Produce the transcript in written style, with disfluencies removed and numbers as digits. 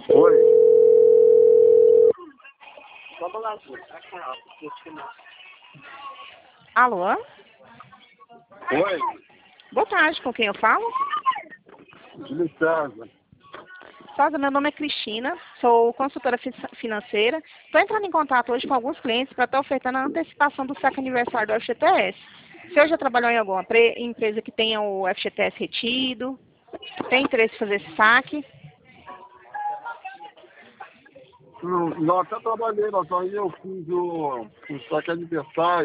Oi. Alô? Oi. Boa tarde, com quem eu falo? Júlio César. Sosa, meu nome é Cristina, sou consultora financeira. Estou entrando em contato hoje com alguns clientes para estar ofertando a antecipação do saque aniversário do FGTS. O senhor já trabalhou em alguma empresa que tenha o FGTS retido? Tem interesse em fazer esse saque? Não, até trabalhei, mas aí eu fiz o saque aniversário.